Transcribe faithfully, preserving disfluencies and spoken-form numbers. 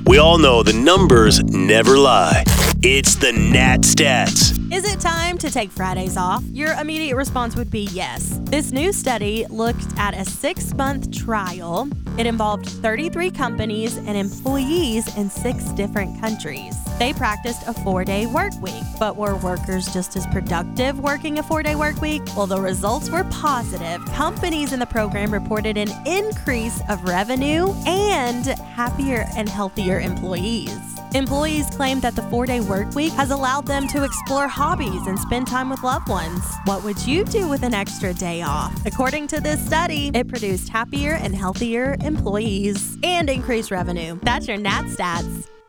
We all know the numbers never lie. It's the Nat Stats. Is it time to take Fridays off? Your immediate response would be yes. This new study looked at a six-month trial. It involved thirty-three companies and employees in six different countries. They practiced a four-day work week, but were workers just as productive working a four-day work week? Well, the results were positive. Companies in the program reported an increase of revenue and happier and healthier employees. Employees claimed that the four-day work week has allowed them to explore hobbies and spend time with loved ones. What would you do with an extra day off? According to this study, it produced happier and healthier employees and increased revenue. That's your Nat Stats.